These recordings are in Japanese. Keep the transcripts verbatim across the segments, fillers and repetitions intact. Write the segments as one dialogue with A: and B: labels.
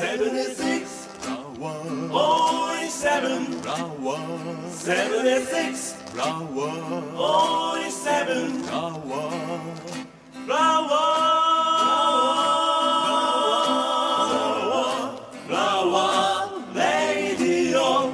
A: セブンエーシックス オーセブン セブンエーシックス オーセブン フラワーフラワーレディオ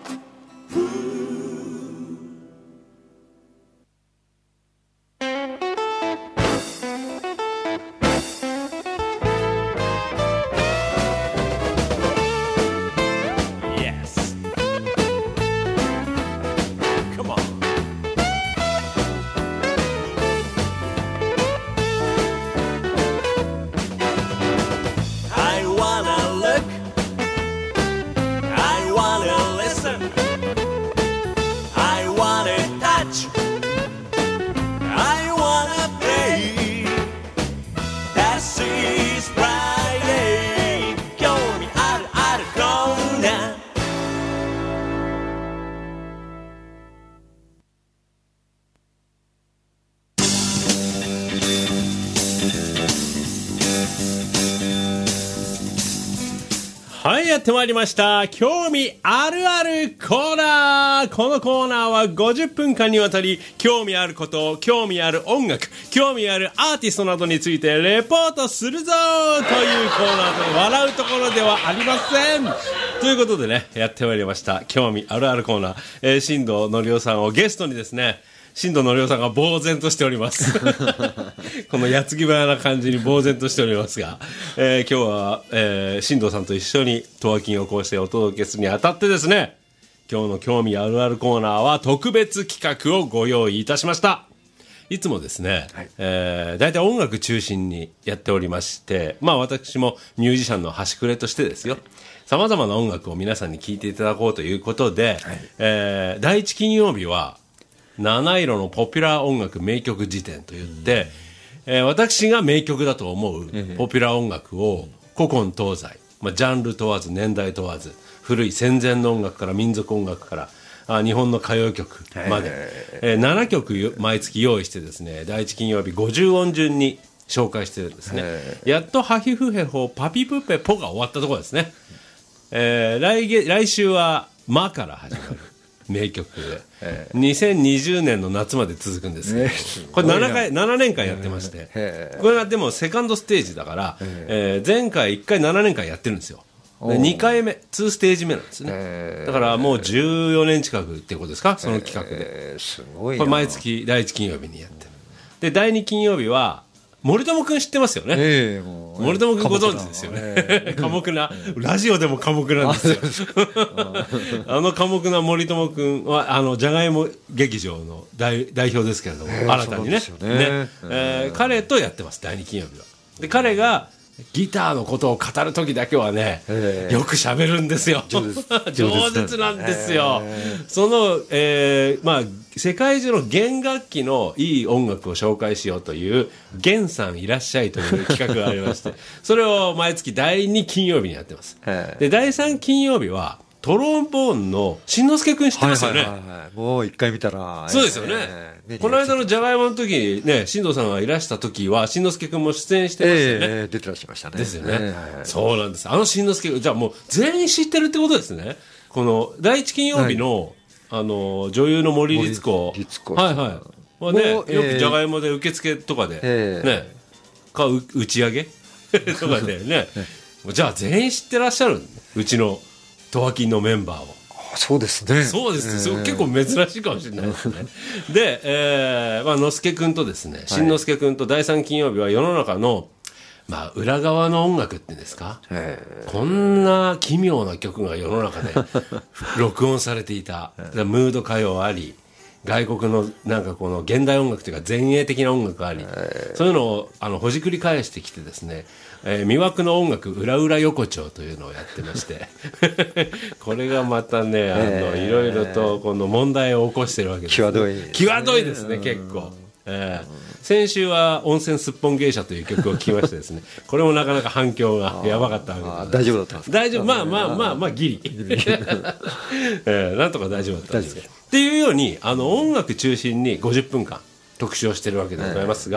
A: はい、やってまいりました。興味あるあるコーナー。このコーナーはごじゅっぷんかんにわたり、興味あること、興味ある音楽、興味あるアーティストなどについてレポートするぞというコーナーで、笑うところではありません。ということでね、やってまいりました。興味あるあるコーナー。えー、新藤のりおさんをゲストにですね、新藤のりおさんが呆然としておりますこの矢継ぎ早な感じに呆然としておりますが、えー、今日は、えー、新藤さんと一緒にトワキンをこうしてお届けするにあたってですね、今日の興味あるあるコーナーは特別企画をご用意いたしました。いつもですね、はい、えー、大体音楽中心にやっておりまして、まあ私もミュージシャンの端くれとしてですよ、さまざまな音楽を皆さんに聴いていただこうということで、はい、えー、第一金曜日は七色のポピュラー音楽名曲辞典といって、えー、私が名曲だと思うポピュラー音楽を古今東西、まあ、ジャンル問わず年代問わず、古い戦前の音楽から民族音楽からあ日本の歌謡曲まで、えー、ななきょく毎月用意してですね、第一金曜日ごじゅう音順に紹介してるんですね。やっとハヒフヘホパピプペポが終わったところですね。えー、来月来週はマから始まる名曲で、えー、にせんにじゅうねんの夏まで続くんですけど、えー、これ 7, 回ななねんかんやってまして、えー、これがでもセカンドステージだから、えーえー、前回いっかいななねんかんやってるんですよ。でにかいめにステージ目なんですね、えー、だからもうじゅうよねん近くってことですか、その企画で、
B: えー、すごいな。
A: これ毎月第一金曜日にやってる。でだいに金曜日は森友くん知ってますよね、えー、もう森友くんご存知ですよね、えー、寡黙なラジオでも寡黙なんですよあの寡黙な森友くんはあのじゃがいも劇場の 代, 代表ですけれども、えー、新たに ね, ね、えーえー、彼とやってます。だいに金曜日はで彼がギターのことを語るときだけはね、えー、よく喋るんですよ。上手なんですよ。えー、その、えー、まあ世界中の弦楽器のいい音楽を紹介しようという弦さんいらっしゃいという企画がありまして、それを毎月だいに金曜日にやってます。えー、でだいさん金曜日はトロンボーンのしんのすけくん知ってますよね。はいはいはいはい、
B: もう一回見たら、
A: そうですよね、えー、この間のじゃがいもの時にね、新藤さんがいらした時はしんのすけくんも出演してましたよね、
B: えー、出てらっしゃいましたね。
A: ですよね、えー、そうなんです。あのしんのすけくん、じゃあもう全員知ってるってことですね。この第一金曜日の、はい、あの女優の森律子、
B: 森律子
A: はいはい、まあね、よくじゃがいもで受付とかで、えー、ね、かう打ち上げとかでねじゃあ全員知ってらっしゃる、うちのトワキンのメンバーを。
B: そうですね。
A: そうです、えー、結構珍しいかもしれないですねで、えーまあ、のすけくんとですね、しんのすけくんとだいさん金曜日は世の中の、まあ、裏側の音楽っていうんですか、えー、こんな奇妙な曲が世の中で録音されていたムード歌謡あり、外国のなんかこの現代音楽というか前衛的な音楽あり、えー、そういうのをあのほじくり返してきてですね、えー、魅惑の音楽裏裏横丁というのをやってましてこれがまたね、あの、えー、いろいろとこの問題を起こしてるわけです、ね、
B: 際どい、
A: 際どいですね、結構、えー、先週は温泉すっぽん芸者という曲を聴きましてですねこれもなかなか反響がやばかったわけです。
B: 大丈夫だったんですか。
A: 大丈夫、まあまあまあまあギリ、えー、なんとか大丈夫だったんですけど、っていうようにあの音楽中心にごじゅっぷんかん特集をしているわけでございますが、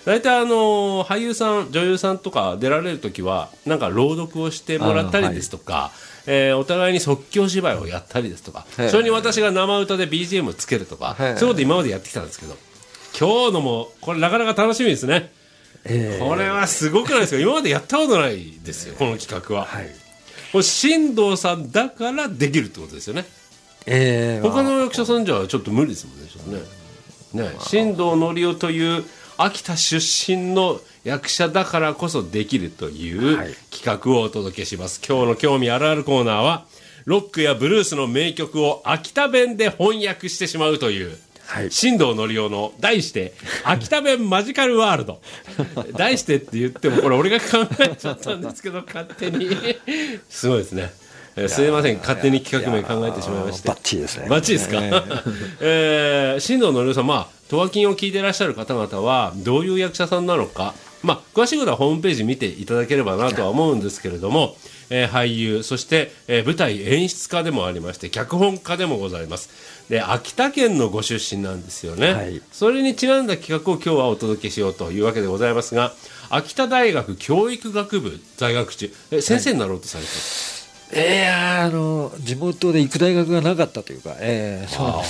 A: 大体あの俳優さん女優さんとか出られるときはなんか朗読をしてもらったりですとか、はい、えー、お互いに即興芝居をやったりですとか、それに私が生歌で ビージーエム をつけるとか、そういうこと今までやってきたんですけど、今日のもこれなかなか楽しみですね。えー、これはすごくないですか。今までやったことないですよ、この企画は。はい、これ新藤さんだからできるってことですよね。えー、他の役者さんじゃちょっと無理ですもんね。ちょっとね、ね、新藤紀夫という秋田出身の役者だからこそできるという企画をお届けします。今日の興味あるあるコーナーはロックやブルースの名曲を秋田弁で翻訳してしまうという、はい、新藤紀夫の題して秋田弁マジカルワールド題してって言ってもこれ俺が考えちゃったんですけど勝手にすごいですね。えー、すいません、勝手に企画名考えてしまいまして。
B: バッチリですね。
A: バッチリですか。えーえー、新藤紀夫さん、まあトワキンを聞いていらっしゃる方々はどういう役者さんなのか、まあ、詳しいことはホームページ見ていただければなとは思うんですけれども、えー、俳優そして、えー、舞台演出家でもありまして脚本家でもございます。で秋田県のご出身なんですよね、はい、それにちなんだ企画を今日はお届けしようというわけでございますが、秋田大学教育学部在学中、え先生になろうとされています、はい。
B: えー、あの地元で行く大学がなかったというか、えー、そうなんです、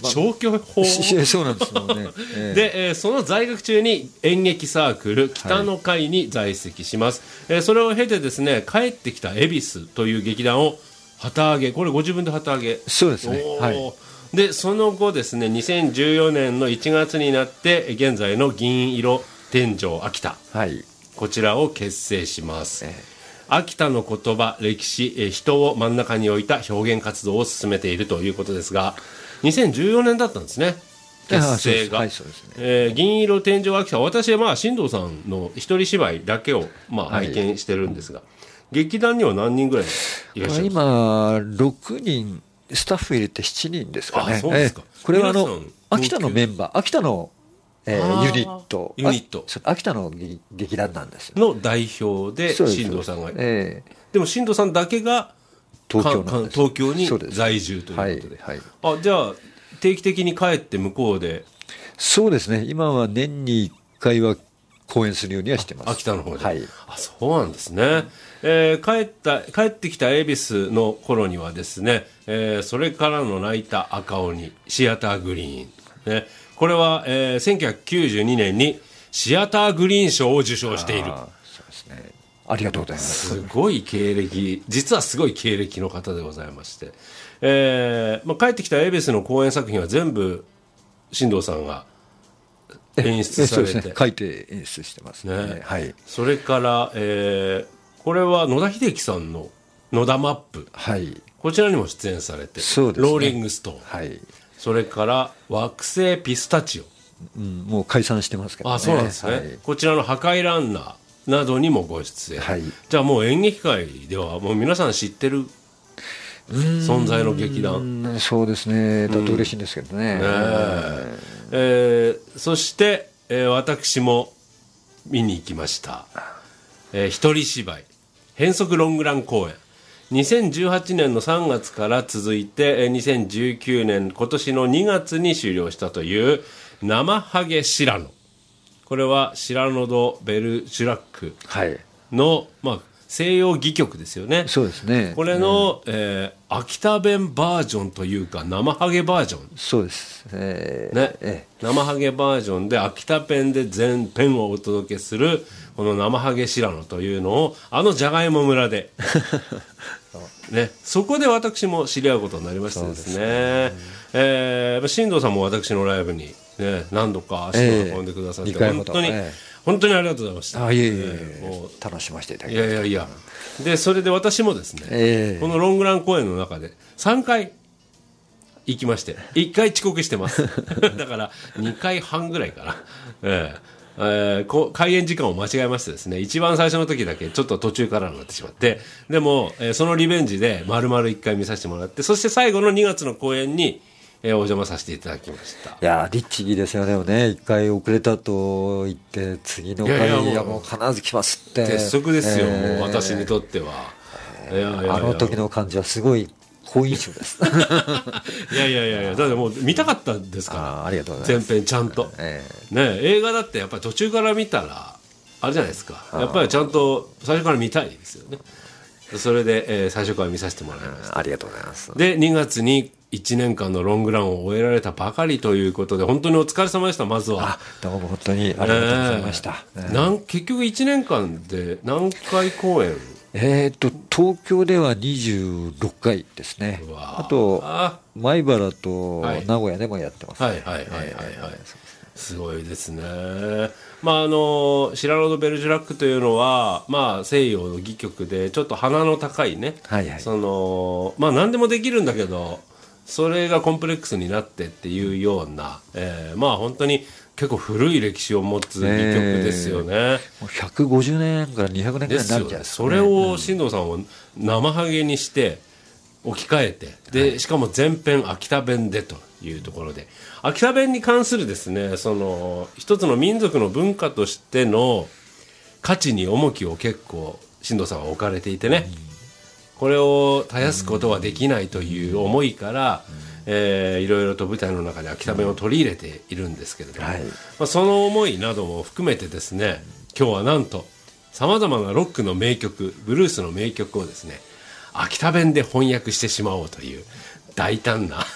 A: 消去法
B: そうなんですよね、
A: えー、で、えー、その在学中に演劇サークル北の会に在籍します、はい、えー、それを経てですね帰ってきた恵比寿という劇団を旗揚げ、これご自分で旗揚げ、
B: そうですね、はい、
A: でその後ですねにせんじゅうよねんのいちがつになって現在の銀色天井秋田、はい、こちらを結成します、えー秋田の言葉、歴史、人を真ん中に置いた表現活動を進めているということですが、にせんじゅうよねんだったんですね、結成が。銀色天井秋田、私はまあ新藤さんの一人芝居だけをまあ拝見してるんですが、はい、劇団には何人ぐらいいらっしゃいますか。
B: 今ろくにん、スタッフ入れてしちにんですかね。
A: あ、そうですか。
B: えー、これはあの秋田のメンバー、秋田のえー、ユニット
A: ユニット
B: 秋田の劇団なんですよ
A: の代表で新藤さんが、えー、でも新藤さんだけが
B: 東京なんです。
A: 東京に在住ということで、はいはい、あじゃあ定期的に帰って向こうで。
B: そうですね、今は年にいっかいは公演するようにはしてます。
A: 秋田の方で、
B: はい、
A: あそうなんですね、えー、帰った帰ってきた恵比寿の頃にはですね、えー、それからの泣いた赤鬼シアターグリーン、ね、これは、えー、せんきゅうひゃくきゅうじゅうにねんにシアターグリーン賞を受賞している。
B: あ、そうですね、ありがとうございます。
A: すごい経歴、実はすごい経歴の方でございまして、えーまあ、帰ってきた恵比寿の公演作品は全部新藤さんが演出されて、そうですね、
B: 書いて演出してますね、ね、はい、
A: それから、えー、これは野田秀樹さんの野田マップ、はい、こちらにも出演されて、そうですね、ローリングストーン、はい、それから惑星ピスタチオ、
B: うん、もう解散してますけどね。
A: あ、そうなんですね、はい、こちらの破壊ランナーなどにもご出演、はい、じゃあもう演劇界ではもう皆さん知ってる存在の劇団。
B: そうですね、だと嬉しいんですけどね、うん、ね
A: えー、そして、えー、私も見に行きました、えー、一人芝居変則ロングラン公演、にせんじゅうはちねんのさんがつから続いてにせんじゅうきゅうねん今年のにがつに終了したという生ハゲシラノ、これはシラノ・ド・ベルジュラックの、はい、まあ、西洋戯曲ですよね。
B: そうですね、
A: これの、うん、えー、秋田弁バージョンというか生ハゲバージョン、
B: そうです、えー
A: ね
B: え
A: ー、生ハゲバージョンで秋田弁で全編をお届けするこの生ハゲシラノというのをあのじゃがいも村でね、そこで私も知り合うことになりましてですね、そうですね、えー、新藤さんも私のライブに、ね、何度か足を運んでくださって、えー、本当に、えー、本当にありがとうございました。
B: あ、いえいえ、えー、もう楽しませていただきました。
A: いやいやいや、でそれで私もですね、えー、このロングラン公演の中でさんかい行きまして、いっかい遅刻してますだからにかいはんぐらいかな、えーえー、こ開演時間を間違えましてですね、一番最初の時だけちょっと途中からになってしまって、でも、えー、そのリベンジで丸々いっかい見させてもらって、そして最後のにがつの公演に、えー、お邪魔させていただきました。い
B: や律儀ですよね、でもね、いっかい遅れたと言って次の回、いやいや、もう、いやもう必ず来ますって
A: 鉄則ですよ、えー、もう私にとっては、
B: えー、いやいやいや、あの時の感じはすごい好印象です
A: いやいやいやいや、だってもう見たかったですから。
B: あありがとうございます。
A: 前編ちゃんと、
B: え
A: ね、映画だってやっぱり途中から見たらあれじゃないですか、やっぱりちゃんと最初から見たいですよね。それで、えー、最初から見させてもらいました。
B: ありがとうございます。
A: でにがつにいちねんかんのロングランを終えられたばかりということで、本当にお疲れ様でした。まずは
B: あどうも本当にありがとうございました。
A: えーなん結局いちねんかんで何回公演？
B: えー、と東京ではにじゅうろっかいですね。あと米原と名古屋でもやってます、ね。
A: はいはいはいはいはい、はい、すごいですね。まああのシラロード・ベルジュラックというのは、まあ、西洋の戯曲でちょっと鼻の高いね、はいはい、そのまあ何でもできるんだけどそれがコンプレックスになってっていうような、えー、まあ本当に結構古い歴史を持つ戯曲ですよね、え
B: ー、もうひゃくごじゅうねんからにひゃくねんぐらいになるんじゃないですか、ね、
A: それを進藤さんは生ハゲにして置き換えてで、はい、しかも全編秋田弁でというところで、秋田弁に関するですね、その一つの民族の文化としての価値に重きを結構進藤さんは置かれていてね、うん、これを絶やすことはできないという思いから、うんえー、いろいろと舞台の中で秋田弁を取り入れているんですけれども、はい、まあ、その思いなども含めてですね、今日はなんとさまざまなロックの名曲、ブルースの名曲をですね秋田弁で翻訳してしまおうという大胆な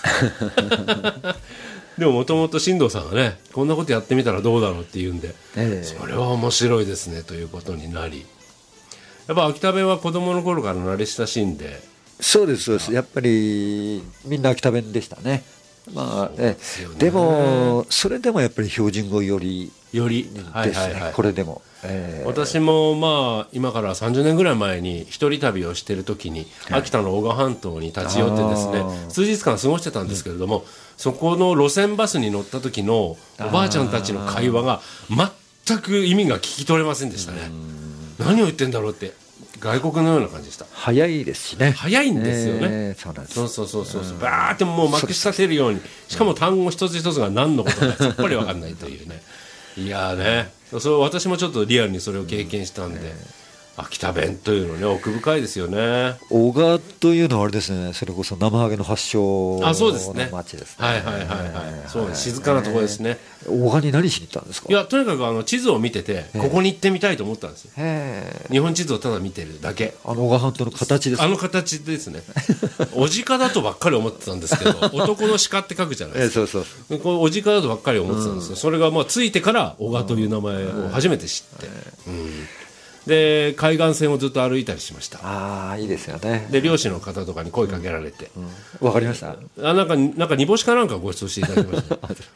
A: でももともと進藤さんがねこんなことやってみたらどうだろうっていうんで、えー、それは面白いですねということになり、やっぱ秋田弁は子供の頃から慣れ親しんで。
B: そうですそうです、やっぱりみんな秋田弁でしたね。まあ、で, ねでもそれでもやっぱり標準語より
A: より
B: ですね、
A: はいはいはい、
B: これでも、えー、
A: 私もまあ今からさんじゅうねんぐらい前に一人旅をしている時に、はい、秋田の男鹿半島に立ち寄ってですね数日間過ごしてたんですけれども、うん、そこの路線バスに乗った時のおばあちゃんたちの会話が全く意味が聞き取れませんでしたね。何を言ってんだろうって外国のような感じでした。
B: 早いですしね。
A: 早いんですよね、
B: えー、そうなんです。
A: そうそうそうそう、うん、バーってもうまくし立てるように、しかも単語一つ一つが何のことかさっぱり分かんないというねいやーね、それ私もちょっとリアルにそれを経験したんで、うんえー秋田弁というのね奥深いですよね。
B: 男鹿というのはあれですね、それこそ生ハゲの発祥の町ですね。
A: ですねはいはいはいはい、えー、そう静かなところですね。
B: 男鹿に何しに行ったんですか。
A: いやとにかくあの地図を見ててここに行ってみたいと思ったんですよ。日本地図をただ見てるだけ。
B: あの男鹿半島の形ですか。
A: あの形ですねおじかだとばっかり思ってたんですけど男の鹿って書くじゃないですか、えー、そうそうこれおじかだとばっかり思ってたんですよ、うん、それがまあついてから男鹿という名前を初めて知って、うんうんで海岸線をずっと歩いたりしました。
B: ああいいですよね。
A: で漁師の方とかに声かけられて、
B: うんうん、分かりました。
A: あなんかなんか煮干しかなんかご馳走していただきました、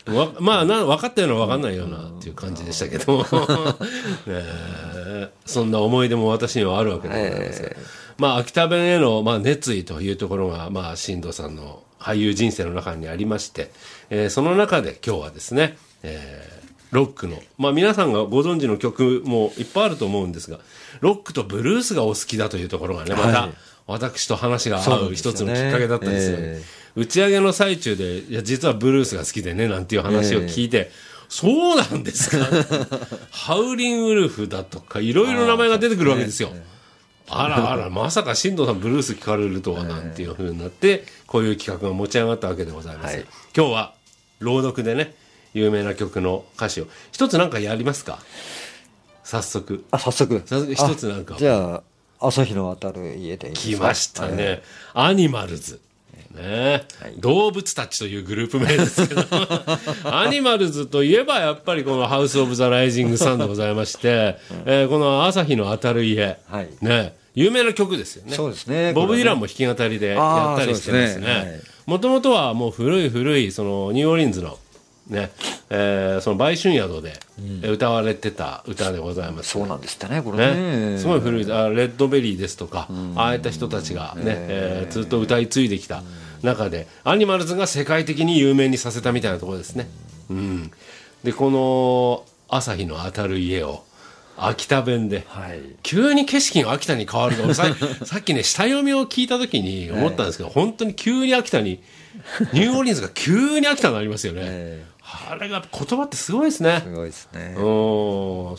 A: ね、わまあな分かったような分かんないようなっていう感じでしたけど、ね、そんな思い出も私にはあるわけでございます、えー、まあ秋田弁への、まあ、熱意というところが、まあ、進藤さんの俳優人生の中にありまして、えー、その中で今日はですね、えーロックの、まあ、皆さんがご存知の曲もいっぱいあると思うんですが、ロックとブルースがお好きだというところがね、また私と話が合う一つのきっかけだったんですよね。えー、打ち上げの最中でいや実はブルースが好きでねなんていう話を聞いて、えー、そうなんですかハウリンウルフだとかいろいろ名前が出てくるわけですよ。あらあらまさか進藤さんブルース聞かれるとはなんていう風になってこういう企画が持ち上がったわけでございます。はい、今日は朗読でね有名な曲の歌詞を一つなんかやりますか。早速
B: あ早速
A: 一つなんか
B: じゃあ朝日の当たる家でいいですか。
A: 来ましたね、はい、アニマルズね、はい、動物たちというグループ名ですけどアニマルズといえばやっぱりこのハウスオブザライジングサンでございまして、うんえー、この朝日の当たる家、はい、ね有名な曲ですよね。
B: そうですね。
A: ボブ・ディランも弾き語りでやったりしてますね。もともとはもう古い古いそのニューオーリンズのねえー、その売春宿で歌われてた歌でございます、
B: うん、そうなんですってねこれ ね,
A: ねすごい古いあレッドベリーですとか、うん、ああいった人たちがね、えー、ずっと歌い継いできた中で、うん、アニマルズが世界的に有名にさせたみたいなところですね、うんうん、でこの朝日の当たる家を秋田弁で、はい、急に景色が秋田に変わると さ, さっきね下読みを聞いた時に思ったんですけど、はい、本当に急に秋田にニューオーリンズが急に秋田になりますよね、えー、あれが言葉ってすごいですね。
B: すごいですね。
A: うんそ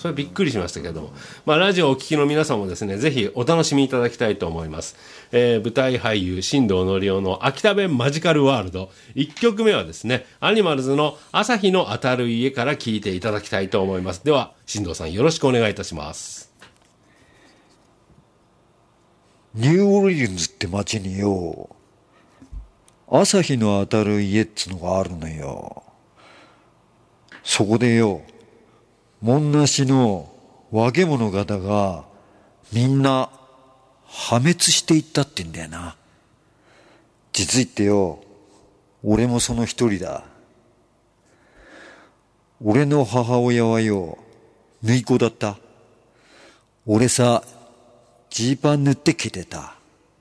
A: それびっくりしましたけども、まあ、ラジオをお聞きの皆さんもですね、ぜひお楽しみいただきたいと思います。えー、舞台俳優新藤のりおの秋田弁マジカルワールド、いっきょくめはですね、アニマルズの朝日の当たる家から聴いていただきたいと思います。では新藤さん、よろしくお願いいたします。
B: ニューオーリンズって街によ、朝日の当たる家っつのがあるのよ。そこでよ、もんなしの化け物方がみんな破滅していったってんだよな。実言ってよ、俺もその一人だ。俺の母親はよ、縫い子だった。俺さ、ジーパン塗って着てた。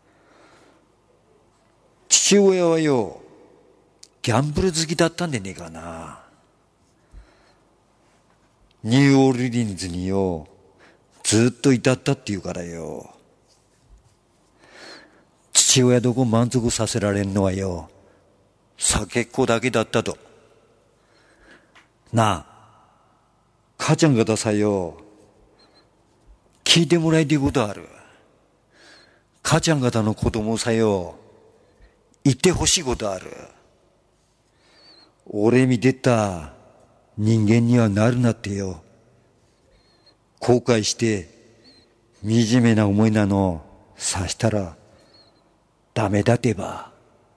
B: 父親はよ、ギャンブル好きだったんでねえかな。ニューオーリンズによ、ずっといたったって言うからよ。父親どこ満足させられんのはよ、酒っ子だけだったと。なあ、母ちゃん方さよ、聞いてもらいたいことある。母ちゃん方の子供さよ、言ってほしいことある。俺見てた人間にはなるなってよ。後悔して惨めな思いなのさしたらダメだってば。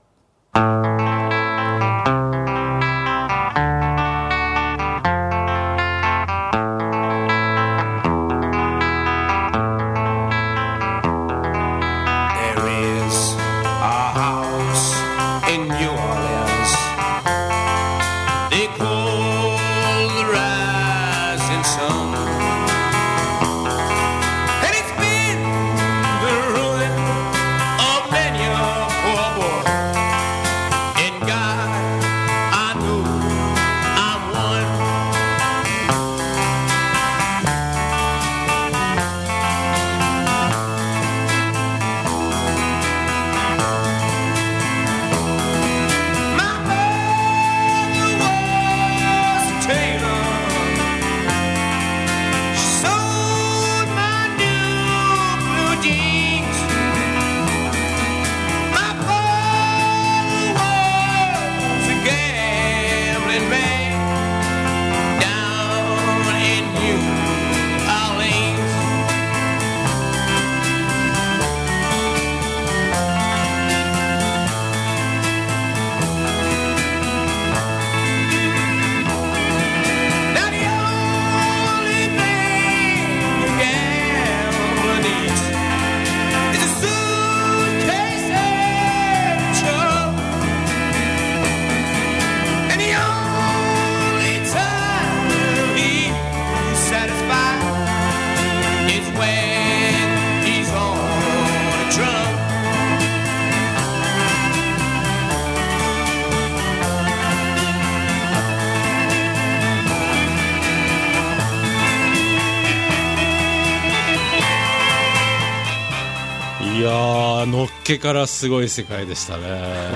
A: いやー、のっけからすごい世界でしたね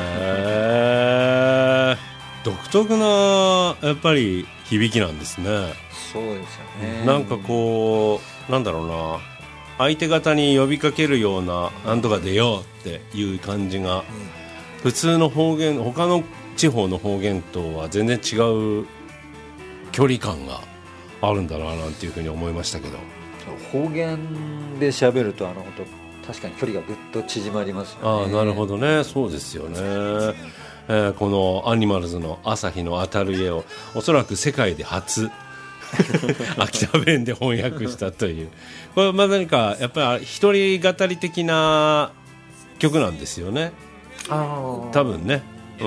A: 独特なやっぱり響きなんですね。
B: そうですよね。
A: なんかこう、なんだろうな、相手方に呼びかけるような、なんとか出ようっていう感じが、うん、普通の方言、他の地方の方言とは全然違う距離感があるんだななんていうふうに思いましたけど、
B: 方言で喋るとあの本当確かに距離がぐっと縮まりますよね。
A: ああ、なるほどね。そうですよね。えー、このアニマルズの朝日の当たる家をおそらく世界で初秋田弁で翻訳したという、これまあ何かやっぱり一人語り的な曲なんですよね。あ、多分ね。うん、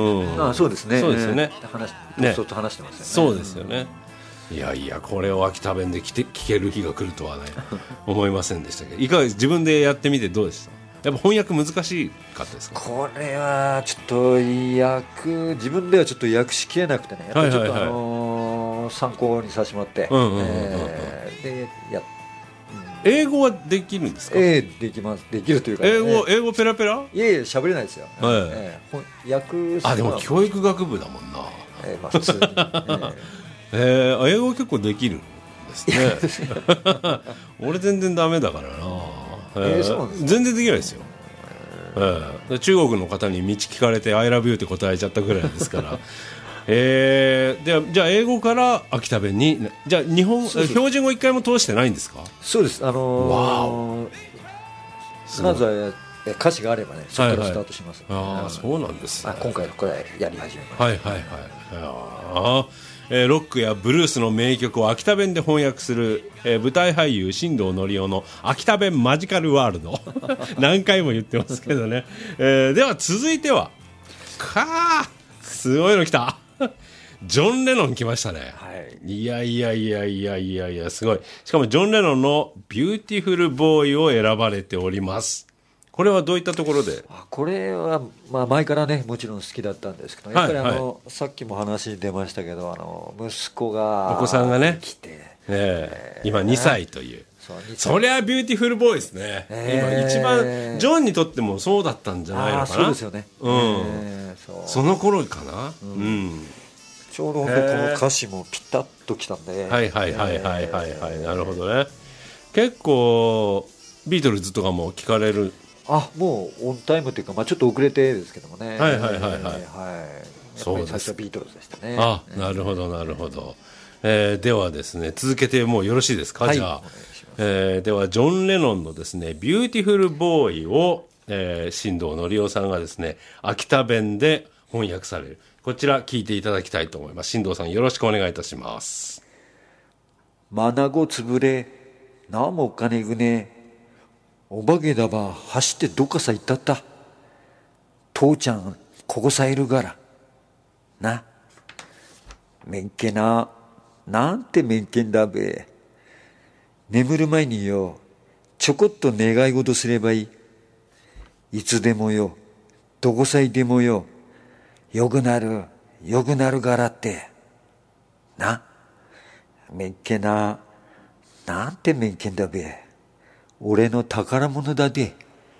B: あ、そうですね。
A: そうですよね。
B: えー、話ね、ちょっと話してますよね。
A: そうですよね。いやいや、これを秋田弁で聞け、聞ける日が来るとはね思いませんでしたけど、いかがです？自分でやってみてどうでした？やっぱ翻訳難しかったですか？
B: これはちょっと訳自分ではちょっと訳しきれなくてね、やっぱりちょっと、はいはいはい、あのー、参考にさせてもらって、でや、うん、
A: 英語はできるんですか？
B: えー、できます。できるというか、ね、
A: 英語英語ペラペラ？
B: いやいや喋れないですよ。はい、えー、訳すのは、あ、
A: でも教育学部だもんな。
B: えー、まあ普通に。えー
A: えー、英語結構できるんでですね俺全然ダメだからな、
B: えーそうなんですか。
A: 全然できないですよ、えー中国の方に道聞かれて I love you って答えちゃったぐらいですからえー、ではじゃあ英語から秋田弁に、じゃあ日本
B: そうそう
A: 標準語一回も通してないんですか？
B: そうです。あのー、まずはえ歌詞があればね、そこからスタートします、ね。
A: はいはい、ああそうなんですね。
B: あ今回これやり始めました。
A: はいはいはい。あえー、ロックやブルースの名曲を秋田弁で翻訳する、えー、舞台俳優新藤則夫の秋田弁マジカルワールド何回も言ってますけどね、えー、では続いてはかーすごいの来たジョン・レノン来ましたね、はい、いやいやいやいやいやいやすごい。しかもジョン・レノンのビューティフルボーイを選ばれております。これはどういったところで？
B: これは、まあ、前からねもちろん好きだったんですけど、やっぱりあの、はいはい、さっきも話に出ましたけど、あの息子が
A: お子さんがね
B: 来て、
A: えー、今にさいという、そうそりゃビューティフルボーイですね、えー、今一番ジョンにとってもそうだったんじゃないのかな。
B: そうですよね、
A: うんえー、そ, その頃かな、うんうん、
B: ちょうど本当この歌詞もピタッときたんで、
A: はいはいはいはいはいはい、なるほどね。結構ビートルズとかも聞かれる？あ
B: もうオンタイムというか、まあ、ちょっと遅れてですけどもね、
A: はいはいはいはい、えー、はい、やっ
B: ぱり最初はビートルズでしたね。
A: あ、なるほどなるほど、えー、ではですね続けてもうよろしいですか、はい、じゃあ、えー、ではジョン・レノンのですねビューティフルボーイを、えー、新藤則夫さんがですね秋田弁で翻訳される、こちら聞いていただきたいと思います。新藤さんよろしくお願いいたします。
B: まなごつぶれなもお金ぐねおばげだば走ってどっかさ行ったった。父ちゃんここさいるからな。めんけななんてめんけんだべ。眠る前によちょこっと願い事すればいい。いつでもよどこさいでもよよくなるよくなるからってな。めんけななんてめんけんだべ。俺の宝物だで。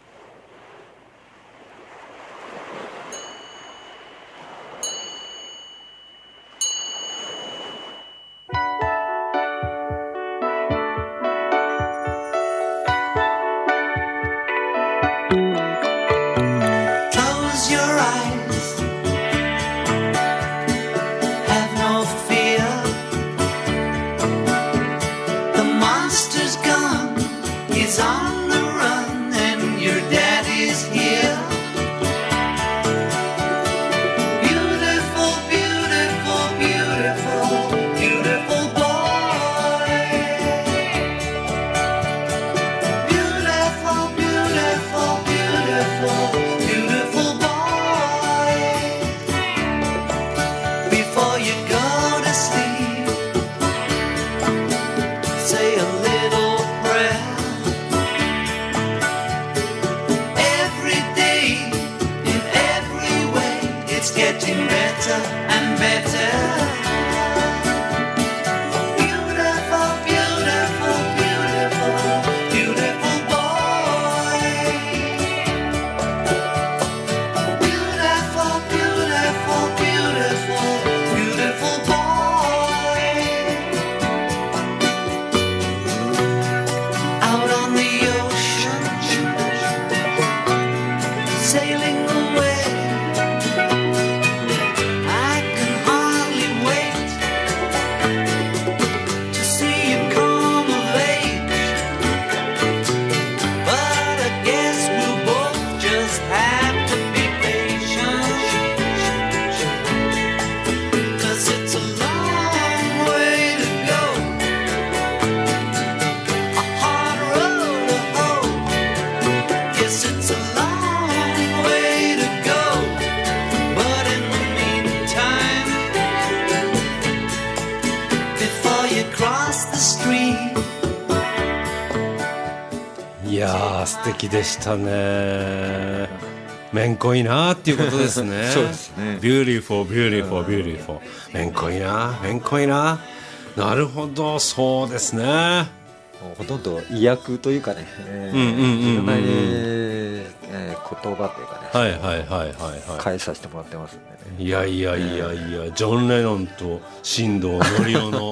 A: いやー素敵でしたね。めんこいなーっていうことですね。
B: そうですね。
A: ビューティフォービューティフォービューティフォー。めんこいなめんこいな。なるほど、そうですね。
B: ほとんど意訳というかね、えー、うんうんうんうん、いろんな、えー、言葉というかね、
A: はいはいはいはい、はい、
B: 変えさせてもらってますんでね。
A: いやいやいやいや、ジョン・レノンと新藤則夫の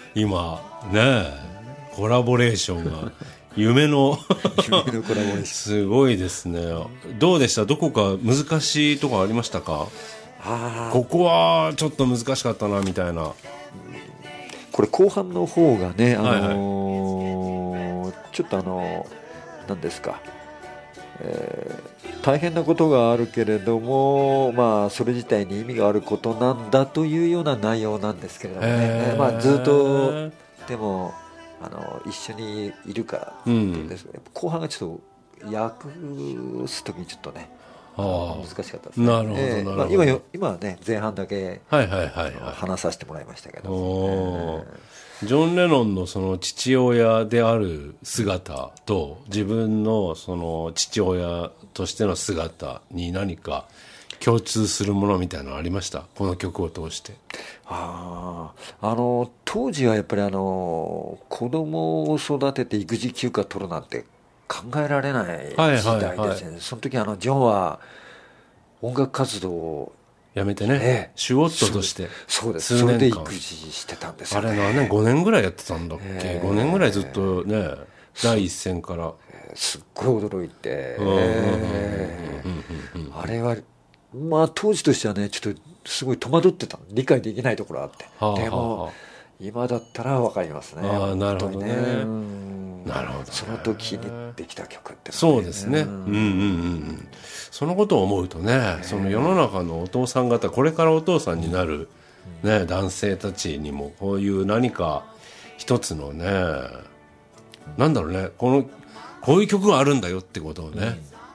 A: 今ねコラボレーションが夢の
B: 夢のコラボレーション
A: すごいですね。どうでした？どこか難しいとこありましたか？
B: あ
A: ここはちょっと難しかったなみたいな。
B: これ後半の方がね、あのー
A: はいはい、
B: ちょっとあの何ですか、えー、大変なことがあるけれども、まあ、それ自体に意味があることなんだというような内容なんですけれどもね、まあ、ずっとでもあの一緒にいるからっていうんです、うん、後半がちょっと訳す時にちょっとね難しかったですね。
A: なるほど、えーなるほど。まあ、
B: 今よ今はね前半だけ、
A: はいはいはいはい、
B: 話させてもらいましたけど、
A: えー、ジョン・レノンのその父親である姿と自分のその父親としての姿に何か共通するものみたいなのありました？この曲を通して。
B: ああの当時はやっぱりあの子供を育てて育児休暇取るなんて考えられない時代ですね、はいはいはい、その時あのジョンは音楽活動を
A: やめてね、ええ、シュオットとして
B: そうです、それで育児してたんですよね。
A: あれ何年ごねんぐらいやってたんだっけ、えー、ごねんぐらいずっとね第一線から、
B: えー、すっごい驚いて、えー、あれはまあ当時としてはねちょっとすごい戸惑ってた、理解できないところがあって、はあ、でも、はあ、今だったら分かりますね。
A: ああなるほどね、なるほど、ね、
B: その時にできた曲って、ね、
A: そうですね、うんうんうんうんそのことを思うとね、その世の中のお父さん方、これからお父さんになる、ね、男性たちにもこういう何か一つのね、なんだろうね、このこういう曲があるんだよってことをね、うんうん、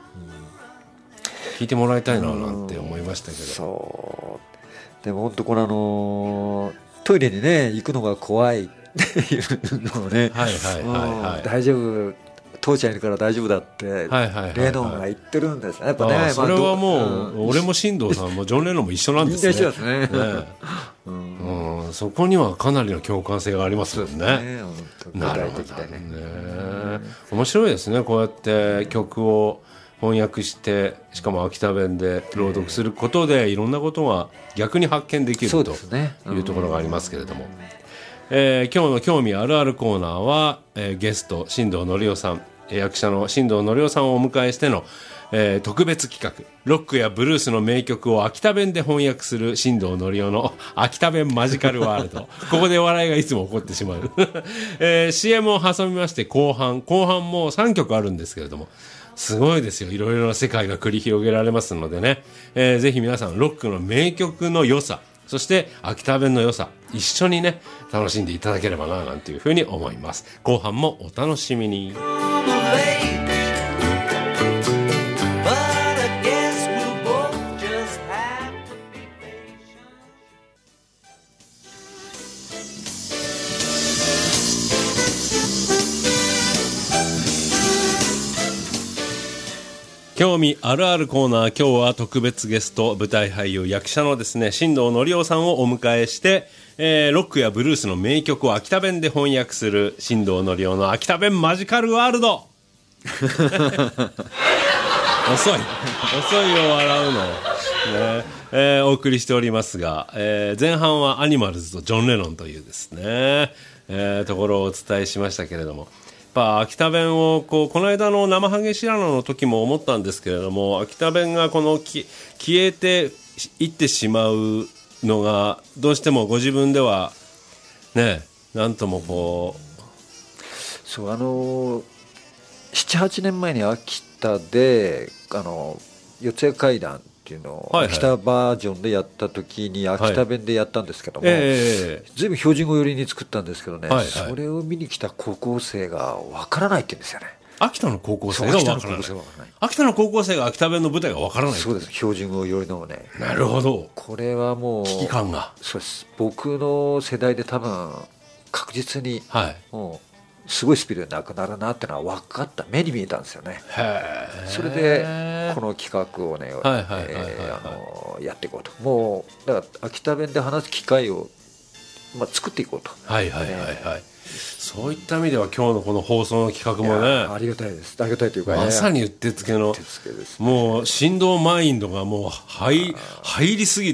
A: 聞いてもらいたいななんて思いましたけど、
B: そうでも本当このあのトイレにね行くのが怖いっていうのをね、はいはいはいはい、大丈夫、父ちゃんいるから大丈夫だって、はいはいはいはい、レノンが言ってるんです。やっぱね、
A: それはもう、うん、俺も進藤さんもジョン・レノンも一緒なんですね。
B: 一緒ですね。
A: ねうんうん、そこにはかなりの共感性がありますよね。ね、なるほどね、ね、面白いですね。こうやって曲を翻訳してしかも秋田弁で朗読することでいろんなことが逆に発見できるというところがありますけれども、えー、今日の興味あるあるコーナーは、えー、ゲスト進藤のりおさん、役者の進藤のりおさんをお迎えしての、えー、特別企画、ロックやブルースの名曲を秋田弁で翻訳する進藤のりおの秋田弁マジカルワールドここで笑いがいつも起こってしまう、えー、シーエム を挟みまして後半後半もさんきょくあるんですけれども、すごいですよ、いろいろな世界が繰り広げられますのでね、えー、ぜひ皆さんロックの名曲の良さ、そして秋田弁の良さ一緒にね楽しんでいただければななんていうふうに思います。後半もお楽しみに。興味あるあるコーナー、今日は特別ゲスト、舞台俳優役者のですね進藤のりおさんをお迎えして、えー、ロックやブルースの名曲を秋田弁で翻訳する進藤のりおの秋田弁マジカルワールド遅い遅いよ笑うの、ねえー、お送りしておりますが、えー、前半はアニマルズとジョン・レノンというですね、えー、ところをお伝えしましたけれども、やっぱ秋田弁をこうこの間の生ハゲ白野の時も思ったんですけれども、秋田弁がこのき消えていってしまうのがどうしてもご自分ではね、なんともこう、
B: そうあのななはちねんまえに秋田であの四谷怪談っていうのを秋田バージョンでやった時に秋田弁でやったんですけども、はいえー、ずいぶん標準語寄りに作ったんですけどね、はいはい、それを見に来た高校生がわからないって言うんですよね。
A: 秋田の高校生がわからない。秋田の高校生が秋田弁の舞台がわからない。
B: そうです、標準語寄りのね。
A: なるほど。
B: これはもう
A: 危機感が、
B: そうです、僕の世代で多分確実に、はい、もうすごいスピードでなくなるなってのは分かった、目に見えたんですよね。へそれでこの企画をねやっていこうと、もうだから秋田弁で話す機会を、まあ、作っていこうと、
A: はいはいはいはい、えー、そういった意味では今日のこの放送の企画もね
B: ありがたいです、ありがたいというか、ね、
A: まさにうってつけの、もう振動マインドがもう入、入りすぎて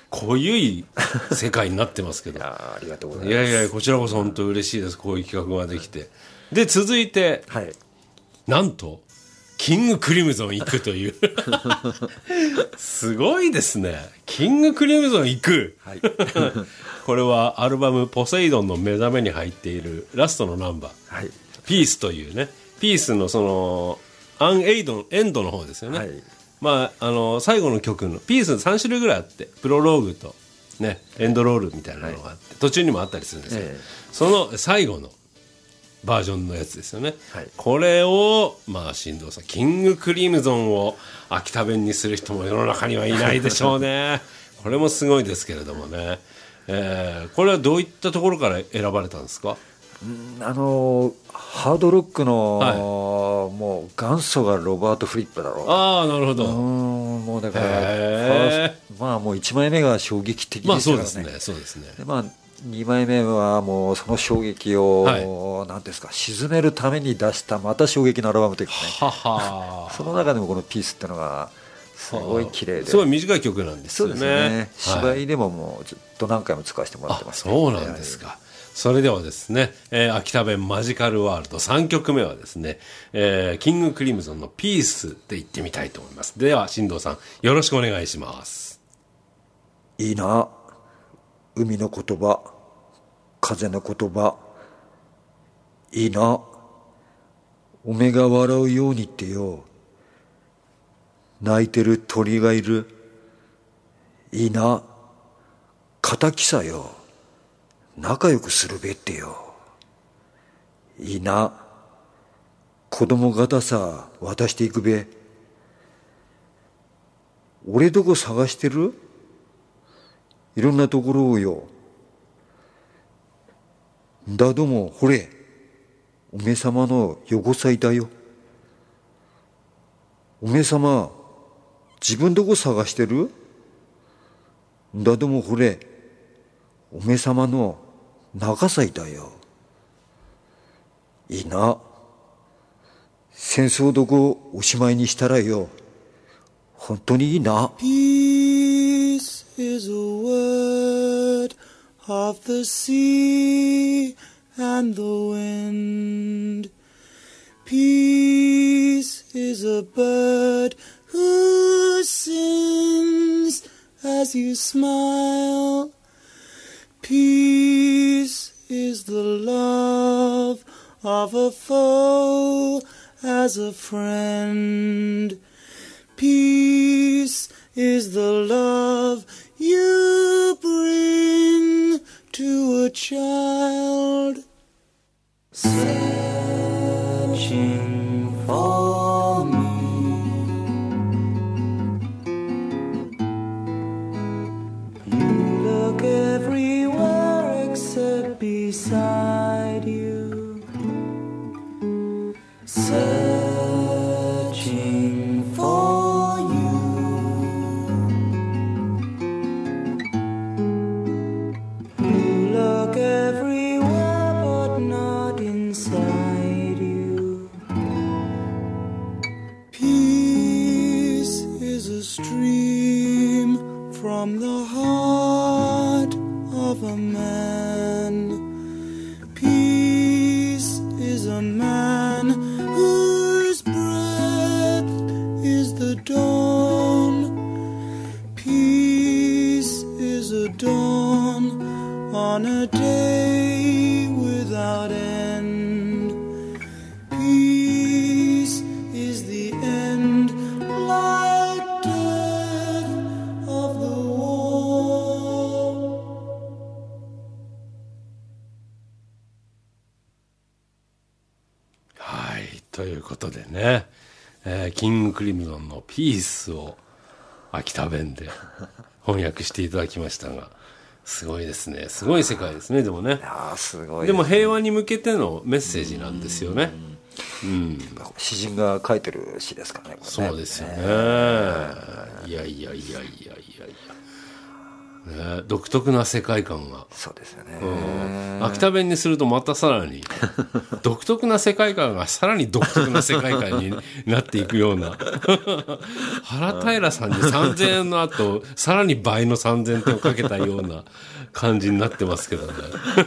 A: 濃ゆい世界になってますけど
B: いやありがとうございます。
A: いやいやこちらこそ本当嬉しいです。こういう企画ができて。で続いて、
B: はい、
A: なんとキングクリムゾン行くというすごいですね。キングクリムゾン行く、はい、これはアルバムポセイドンの目覚めに入っているラストのナンバー、はい、ピースというね、ピースのそのアンエイドエンドの方ですよね、はい、まあ、あの最後の曲のピースさん種類ぐらいあって、プロローグと、ね、エンドロールみたいなのがあって、はい、途中にもあったりするんですけど、えー、その最後のバージョンのやつですよね、はい、これをまあ進藤さん、キングクリムゾンを秋田弁にする人も世の中にはいないでしょうねこれもすごいですけれどもね、えー、これはどういったところから選ばれたんですか？
B: うん、あのハードロックの、はい、もう元祖がロバート・フリップだろう。
A: ああなるほど。
B: うんもうだからまあもういちまいめが衝撃的でしたからね。まあそうですね、そうですね。でまあにまいめはもうその衝撃を、はい、なんですか沈めるために出したまた衝撃のアルバムというかね。ははその中でもこのピースっていうのがすごい綺麗で、
A: すごい短い曲なんですよね。
B: そうですね。芝居でももうずっと何回も使わせてもらってました、
A: ね、そうなんですか。それではですね、えー、秋田弁マジカルワールドさんきょくめはですね、えー、キングクリムゾンのピースでいってみたいと思います。では進藤さんよろしくお願いします。
B: いいな海の言葉、風の言葉、いいなおめが笑うようにってよ、泣いてる鳥がいる、いいな敵さよ、仲良くするべってよ、いいな子供方さ渡していくべ、俺どこ探してる、いろんなところをよ、だどもほれおめさまの横さいだよ、おめさま自分どこ探してる、だどもほれおめさまの長さいだよ、いいな戦争どこおしまいにしたらよ、本当にいいな。
C: Peace is a word of the sea and the wind. Peace is a bird who sings as you smile. Peace is the love of a foe as a friend. Peace is the love you bring to a child. Searching for me. You look everywhere except beside you. Searching for you. You look everywhere but not inside you. Peace is a stream from the heart of a man. Peace is a man whose breath is the dawn. Peace is a dawn on a day without end. Peace is the end, like death of the war.
A: はいということでね、えー、キングクリムゾンのピースを秋田弁で翻訳していただきましたが、すごいですね。すごい世界ですね。でもね、
B: いやすごい
A: でも平和に向けてのメッセージなんですよね。うん、
B: 詩人が書いてる詩ですからね。これね
A: そうですよね。いやいやいやいやいやいや。 ね、独特な世界観が。
B: そうですよね、
A: うん、秋田弁にするとまたさらに独特な世界観がさらに独特な世界観になっていくような原平さんにさんぜんえんの後さらに倍のさんぜんてんをかけたような感じになってますけどね、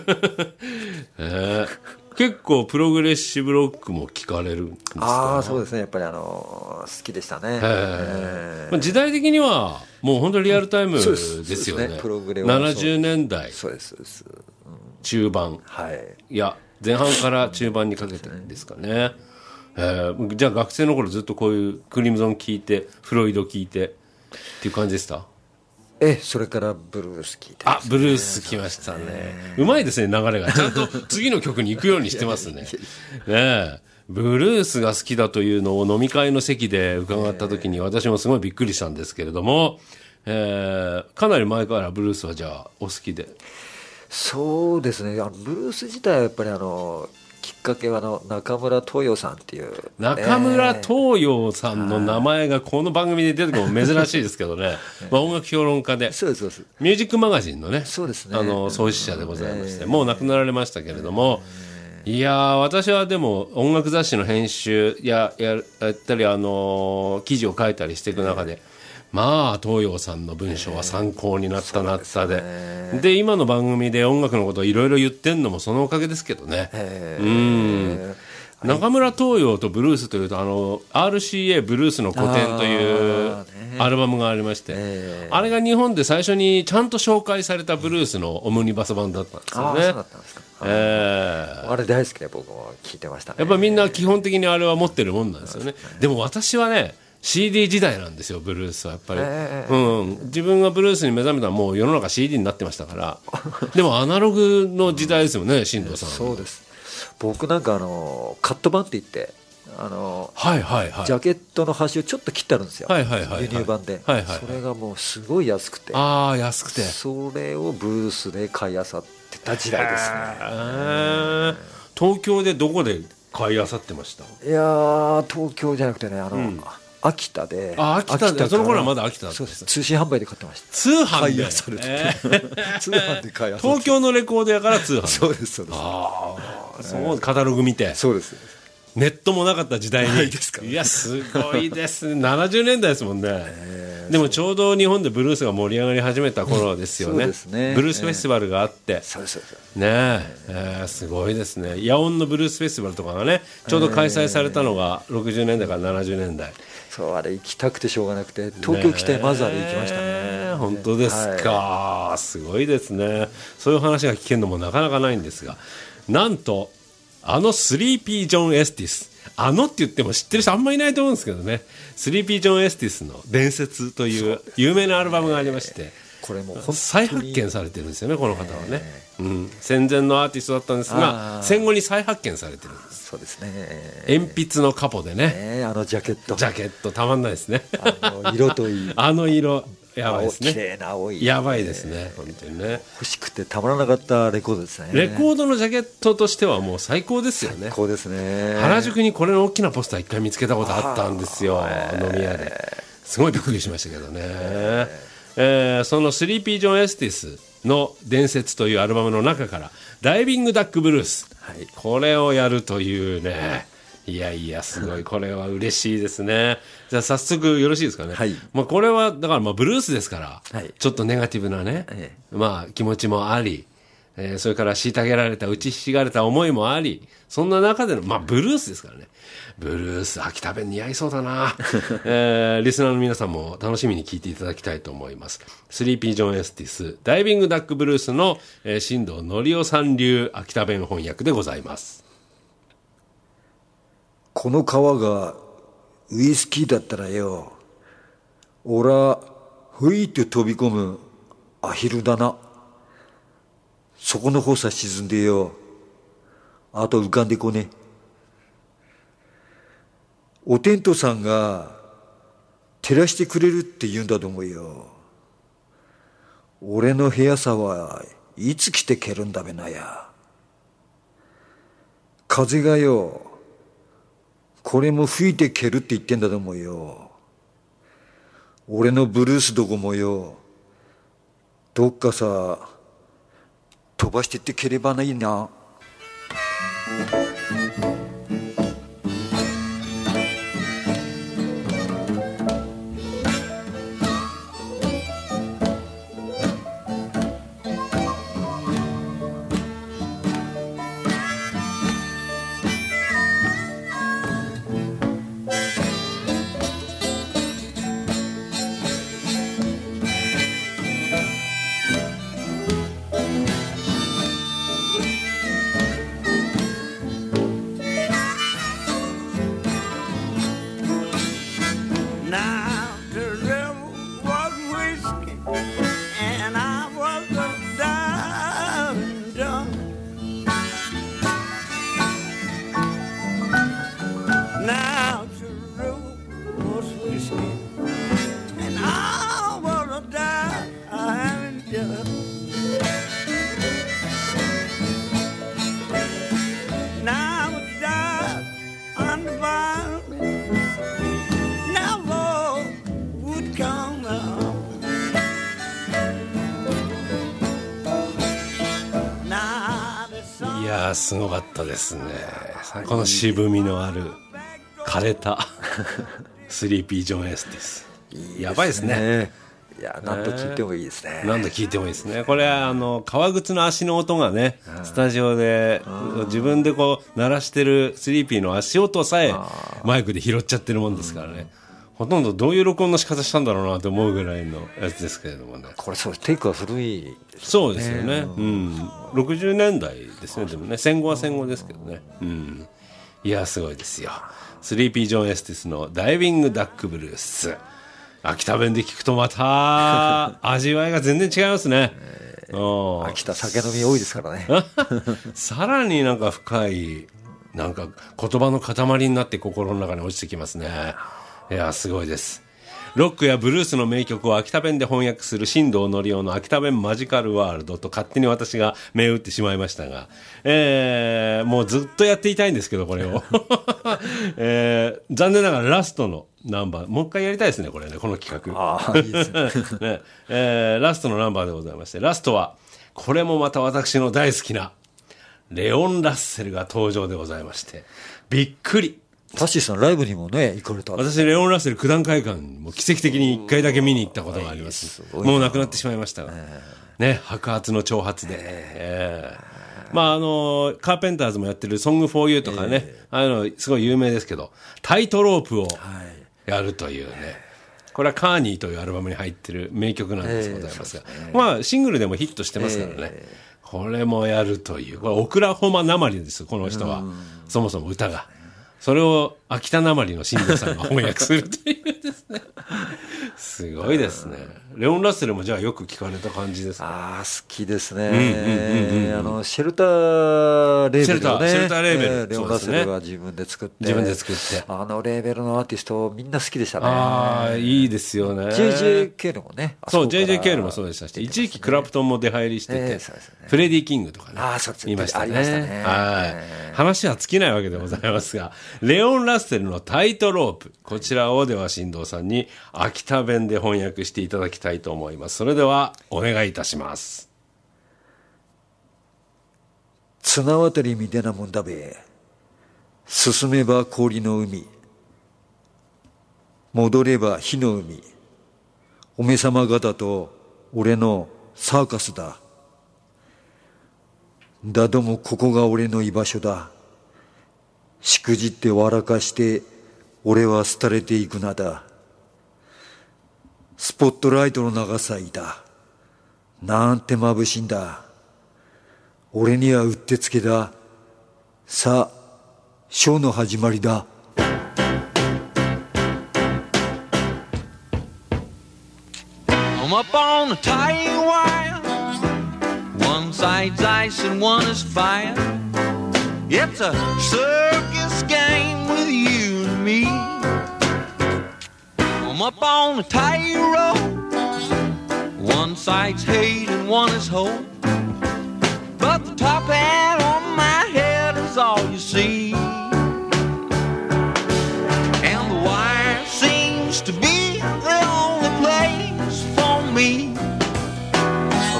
A: えー、結構プログレッシブロックも聞かれるんですか？
B: ああそうですね、やっぱりあの好きでしたね、え
A: ー、時代的にはもう本当にリアルタイムですよね。
B: ねプログレ
A: ななじゅうねんだい
B: そうですそうです、うん、
A: 中盤、
B: はい、
A: いや前半から中盤にかけてですかね、えー、じゃあ学生の頃ずっとこういうクリムゾン聴いてフロイド聴いてっていう感じでした？
B: えそれからブルース聴いて、
A: ね、あブルース来ましたね。うまいですね流れがちゃんと次の曲に行くようにしてますね。ねえブルースが好きだというのを飲み会の席で伺った時に私もすごいびっくりしたんですけれども、えー、かなり前からブルースはじゃあお好きで？
B: そうですね、あのブルース自体はやっぱりあのきっかけはあの中村東洋さんっていう、ね、
A: 中村東洋さんの名前がこの番組で出てくるのも珍しいですけどねまあ音楽評論家で
B: そうですそうです、
A: ミュージックマガジンのね、
B: そうですね、
A: あの創始者でございまして、もう亡くなられましたけれども、いやー私はでも音楽雑誌の編集ややったり、あのー、記事を書いたりしていく中で、まあ東洋さんの文章は参考になったなったで、で, で今の番組で音楽のことをいろいろ言ってんのもそのおかげですけどね。うん中村東洋とブルースというとあの アールシーエー ブルースの古典というアルバムがありまして、あれが日本で最初にちゃんと紹介されたブルースのオムニバス版だったんですよね。あ、そうだったんですか。えー、
B: あれ大好きで僕も聞いてましたね。
A: やっぱみんな基本的にあれは持ってるもんなんですよね。でも私はねシーディー 時代なんですよブルースはやっぱり、えーうん、自分がブルースに目覚めたらもう世の中 シーディー になってましたからでもアナログの時代ですよね進藤さん。
B: そうです。僕なんかあのカット版って言ってあの、
A: はいはいはい、
B: ジャケットの端をちょっと切ってあるんですよ、
A: はいはいはいはい、
B: 輸入版で、
A: はいはいはい、
B: それがもうすごい安くて、
A: あー安くて
B: それをブースで買いあさってた時代ですね。
A: 東京でどこで買いあさってました？
B: いや東京じゃなくてねあの、うん秋田で、
A: あ秋田で、その頃はまだ秋田だった。
B: そうです、通信販売で買ってました。
A: 通販で、
B: えー、通販で買いあさる。
A: 東京のレコードやから通販。
B: そうですそうです。
A: ああ、そうカタログ見て。
B: そうです。
A: ネットもなかった時代に。
B: ないですか、ね。
A: いやすごいですね。ななじゅうねんだいですもんね。えー、でもちょうど日本でブルースが盛り上がり始めた頃ですよね。そうですね。ブルースフェスティバルがあって。
B: そうですそうです。
A: ねえ、えー、すごいですね。野音のブルースフェスティバルとかがね、ちょうど開催されたのがろくじゅうねんだいからななじゅうねんだい。
B: そうあれ行きたくてしょうがなくて東京来てまずあれ行きましたね。
A: 本当ですか、はい、すごいですね。そういう話が聞けるのもなかなかないんですが、なんとあのスリーピージョン・エスティス、あのって言っても知ってる人あんまりいないと思うんですけどね、スリーピージョン・エスティスの伝説という有名なアルバムがありまして、
B: これも
A: 再発見されてるんですよねこの方はね、うん、戦前のアーティストだったんですが戦後に再発見されてるんです。
B: そうですね。
A: 鉛筆のカポで ね,
B: ねあのジャケット
A: ジャケットたまんないですね。
B: あの色といい
A: あの色やばいですね。
B: 綺麗な青い、
A: やばいですね本当にね。
B: 欲しくてたまらなかったレコードですね。
A: レコードのジャケットとしてはもう最高ですよね。
B: 最高ですね。
A: 原宿にこれの大きなポスター一回見つけたことあったんですよ、飲み屋ですごいびっくりしましたけどね、えー、そのスリーピージョン・エスティスの伝説というアルバムの中からダイビングダックブルース、はい、これをやるというね、いやいやすごい、これは嬉しいですね。じゃあ早速よろしいですかね、はい、まあ、これはだからまあブルースですから、はい、ちょっとネガティブなね、はい、まあ、気持ちもあり、えー、それから虐げられた打ちひしがれた思いもあり、そんな中での、まあ、ブルースですからね。ブルース秋田弁似合いそうだな、えー、リスナーの皆さんも楽しみに聞いていただきたいと思います。スリーピージョン・エスティスダイビングダックブルースの、えー、新藤則夫さん流秋田弁翻訳でございます。
B: この川がウイスキーだったらよ、おらふいって飛び込むアヒルだな。そこの方さ沈んでよ、あと浮かんでこね。お天道さんが照らしてくれるって言うんだと思うよ。俺の部屋さはいつ来て蹴るんだべなや。風がよ、これも吹いて蹴るって言ってんだと思うよ。俺のブルースどこもよ、 どっかさ飛ばしてってければいいな。
A: いやーすごかったですね。この渋みのある枯れたスリーピージョンエスティス、
B: いいですね。
A: やばいですね。
B: いや何度聞いてもいいですね。
A: 何度聞いてもいいですね。これあの革靴の足の音がね、スタジオで自分でこう鳴らしてるスリーピーの足音さえマイクで拾っちゃってるもんですからね、ほとんどどういう録音の仕方したんだろうなと思うぐらいのやつですけれどもね。
B: これそうテイクは古いですね。
A: そうですよね、うん、ろくじゅうねんだいですね。でもね戦後は戦後ですけどね、うん、いやすごいですよ。スリーピージョンエスティスのダイビングダックブルース、秋田弁で聞くとまた味わいが全然違いますね。え
B: ー、秋田酒飲み多いですからね
A: さらになんか深いなんか言葉の塊になって心の中に落ちてきますね。いやすごいです。ロックやブルースの名曲を秋田弁で翻訳する新藤のりおの秋田弁マジカルワールドと勝手に私が銘打ってしまいましたが、えー、もうずっとやっていたいんですけどこれを、えー、残念ながらラストのナンバーもう一回やりたいですねこれね、この企画。
B: あいいですね
A: ね、えー、ラストのナンバーでございまして、ラストはこれもまた私の大好きなレオン・ラッセルが登場でございまして、びっくり。
B: タッシーさんライブにもね行かれた。
A: 私レオン・ラッセル九段会館にも奇跡的に一回だけ見に行ったことがあります。もう亡くなってしまいましたが、ね、白髪の長髪で、えー、まああのカーペンターズもやってるソングフォーユーとかね、ああいうのすごい有名ですけど、タイトロープをやるというね、これはカーニーというアルバムに入ってる名曲なんですございますが、まあシングルでもヒットしてますからね、これもやるという、これオクラホマなまりですこの人は。そもそも歌がそれを秋田なまりの新藤さんが翻訳するというですねすごいですね。レオン・ラッセルもじゃあよく聞かれた感じですか。
B: ああ好きですね。あのシェルターレーベルをね、
A: シェルターレーベル、
B: えー、レオン・ラッセルが自分で作って、
A: 自分で作って
B: あのレーベルのアーティストみんな好きでしたね。
A: ああいいですよね。
B: ジェイジェイ ケールもね、
A: そう ジェイジェイ ケールもそうでしたし、一時期クラプトンも出入りしてて、えーそうですね、フレディ・キングとかね、
B: あそうですね、
A: いましたね。
B: ありましたね。
A: はい、話は尽きないわけでございますがレオン・ラッセルのタイトロープ、こちらをでは新藤さんに秋田弁で翻訳していただきたいと思います。それではお願いいたします。
B: 綱渡りみたいなもんだべ。進めば氷の海、戻れば火の海。おめさま方と俺のサーカスだ。だどもここが俺の居場所だ。しくじって笑かして俺は廃れていくなだ。スポットライトの長さいだ。なんて眩しいんだ。俺にはうってつけだ。さあショーの始まりだ。
D: I'm up on the tight wire. One side's ice and one is fire. It's a circus game with you and me. I'm up on the tight rope. One side's hate and one is hope. But the top hat on my head is all you see. And the wire seems to be the only place for me.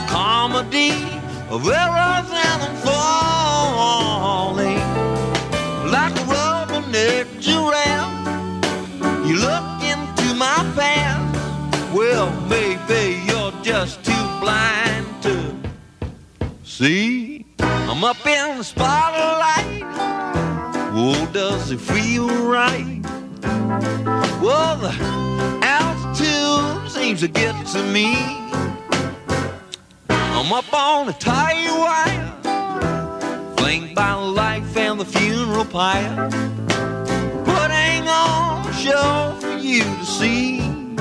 D: willows and I'm falling like a rubber-necked giraffe. You look into my past, well, maybe you're just too blind to see. I'm up in the spotlight. Oh, does it feel right? Well, the altitude seems to get to me. I'm up on a tight wire, flanked by life and the funeral pyre, putting on a show for you to see.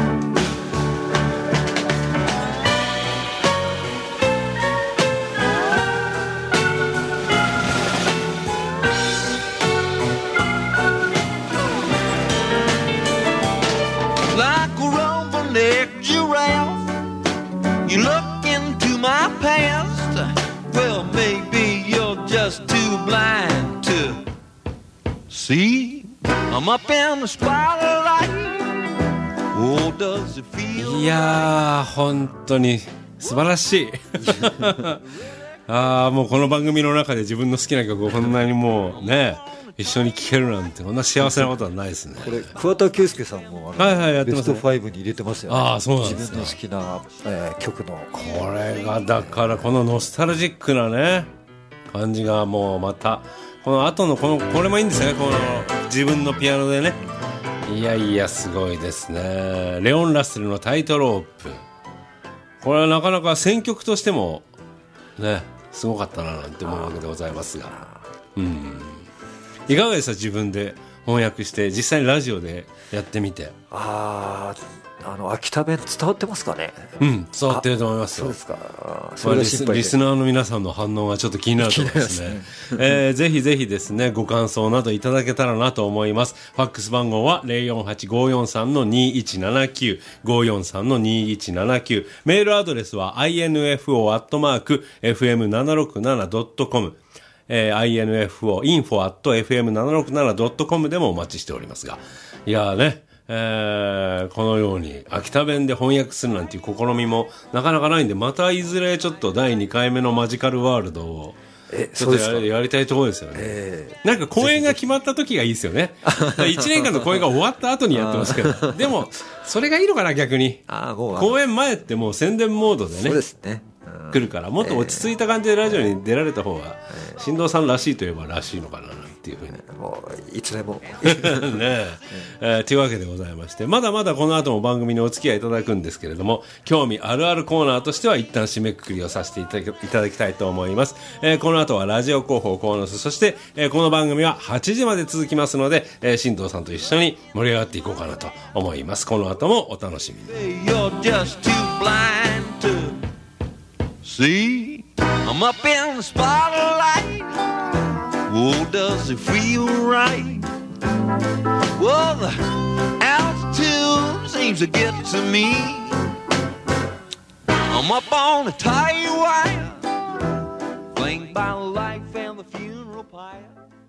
D: Like a rubber-necked giraffe, you look into my past. Well, maybe you're just too blind to see. I'm up in the spotlight. Oh, does it feel?
A: いやー本当に素晴らしいあーもうこの番組の中で自分の好きな曲をこんなにもうね一緒に聴けるなんてこんな幸せなことはないですね。
B: これ桑田佳祐さんもあの、
A: はいはいやってますね
B: ベストファイブに入れてますよね。
A: あーそうなんですか。
B: 自分の好きな、えー曲の
A: これがだからこのノスタルジックなね感じがもうまたこの後のこのこれもいいんですよね。この自分のピアノでね。いやいやすごいですね。レオン・ラッセルのタイトロープ、これはなかなか選曲としてもねすごかったななんて思うわけでございますが、うんいかがでした？自分で翻訳して実際にラジオでやってみて。
B: ああの秋田弁伝わってますかね。
A: うん伝わってると思いますよ。
B: そうですか。そ
A: まあ、
B: れ
A: リス
B: が心配で
A: リスナーの皆さんの反応がちょっと気になると思いますね。えー、ぜひぜひですねご感想などいただけたらなと思います。ファックス番号は ゼロよんはち ごーよんさん にいちななきゅう ごーよんさん にいちななきゅう、メールアドレスは アイエヌエフオー アットマーク エフエムななろくなな ドットコム、えー、アイエヌエフオー インフォ アット エフエムななろくなな ドットコム でもお待ちしておりますが、いやーねえー、このように秋田弁で翻訳するなんていう試みもなかなかないんで、またいずれちょっとだいにかいめのマジカルワールドをちょっと や, やりたいところですよね、えー、なんか公演が決まった時がいいですよね。いちねんかんの公演が終わった後にやってますけどでもそれがいいのかな逆に。あ公演前ってもう宣伝モードでね、
B: そうですね、
A: 来るからもっと落ち着いた感じでラジオに出られた方が新藤さんらしいといえばらしいのかななんていうふうに
B: もういつでもね
A: ええー、というわけでございまして、まだまだこの後も番組にお付き合いいただくんですけれども、興味あるあるコーナーとしては一旦締めくくりをさせていただき、いただきたいと思います。えー、この後はラジオ広報コーナー、そして、えー、この番組ははちじまで続きますので、えー、新藤さんと一緒に盛り上がっていこうかなと思います。この後もお楽しみに。
D: You're just too blind to see. I'm up in the spotlight. Oh, does it feel right? Well, the altitude seems to get to me. I'm up on a tight wire, flanked by life and the funeral pyre.